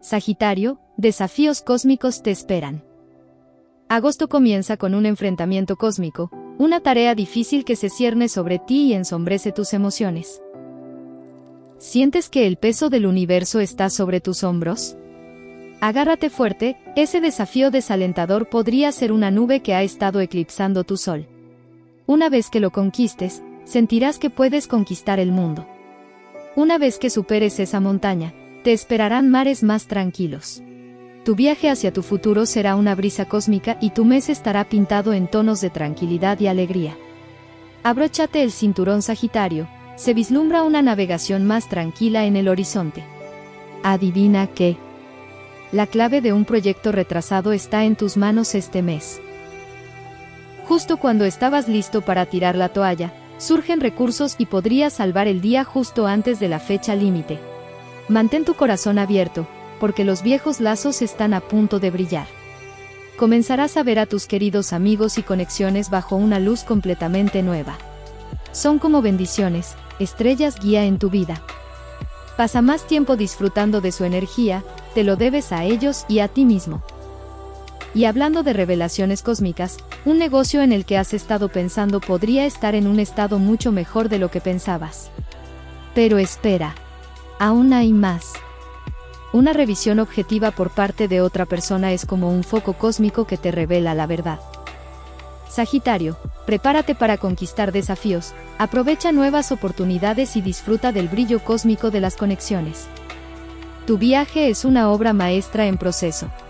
Sagitario, desafíos cósmicos te esperan. Agosto comienza con un enfrentamiento cósmico, una tarea difícil que se cierne sobre ti y ensombrece tus emociones. ¿Sientes que el peso del universo está sobre tus hombros? Agárrate fuerte, ese desafío desalentador podría ser una nube que ha estado eclipsando tu sol. Una vez que lo conquistes, sentirás que puedes conquistar el mundo. Una vez que superes esa montaña, te esperarán mares más tranquilos. Tu viaje hacia tu futuro será una brisa cósmica y tu mes estará pintado en tonos de tranquilidad y alegría. Abróchate el cinturón Sagitario, se vislumbra una navegación más tranquila en el horizonte. Adivina qué. La clave de un proyecto retrasado está en tus manos este mes. Justo cuando estabas listo para tirar la toalla, surgen recursos y podrías salvar el día justo antes de la fecha límite. Mantén tu corazón abierto, porque los viejos lazos están a punto de brillar. Comenzarás a ver a tus queridos amigos y conexiones bajo una luz completamente nueva. Son como bendiciones, estrellas guía en tu vida. Pasa más tiempo disfrutando de su energía, te lo debes a ellos y a ti mismo. Y hablando de revelaciones cósmicas, un negocio en el que has estado pensando podría estar en un estado mucho mejor de lo que pensabas. Pero espera. Aún hay más. Una revisión objetiva por parte de otra persona es como un foco cósmico que te revela la verdad. Sagitario, prepárate para conquistar desafíos, aprovecha nuevas oportunidades y disfruta del brillo cósmico de las conexiones. Tu viaje es una obra maestra en proceso.